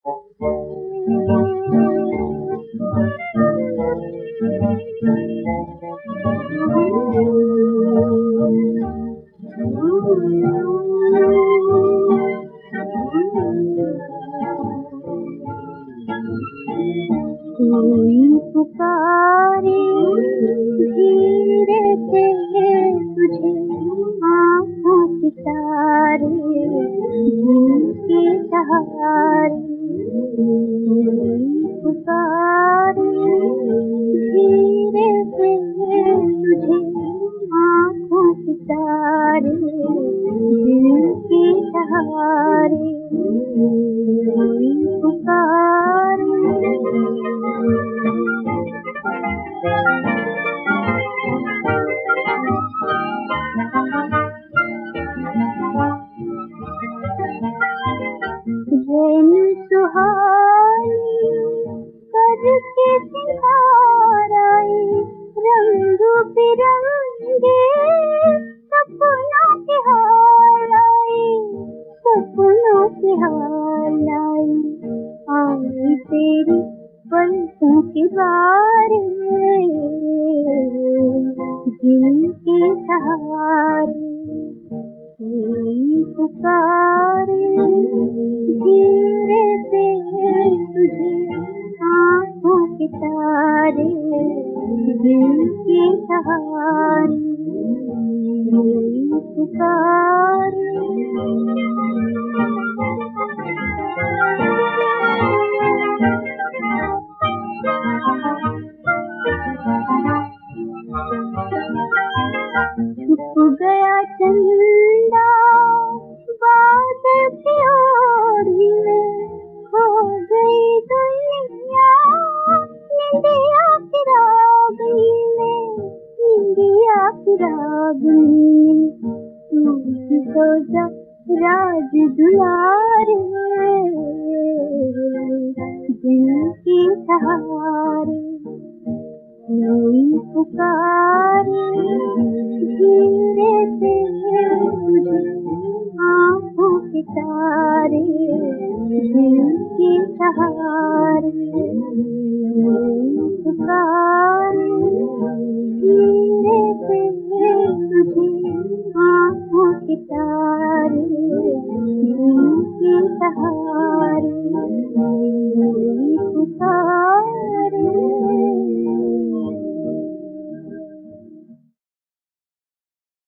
कोई पुकारे धीरे से तुझे, आँखों के तारे दिल के सहारे। कोई पुकारे धीरे से तुझे, आँखों के तारे दिल के सहारे। कोई पुकारे रैन सुहानी करके सिंगाराए, रंग बिरंगे सपनों के हाल आए, सपनों के हाल आए। आई तेरी पलकों के बारे दिल के सहारे। कोई पुकारे धीरे से तुझे, आँखों के तारे दिल के सहारे। कोई पुकारे छुप गया चंदा बादल की ओढ़ी में, हो गई दुनिया निंदिया की रागनी में, निंदिया की रागनी में। तू भी सो जा राज दुलारे दिल के सहारे। कोई पुकारे धीरे से तुझे,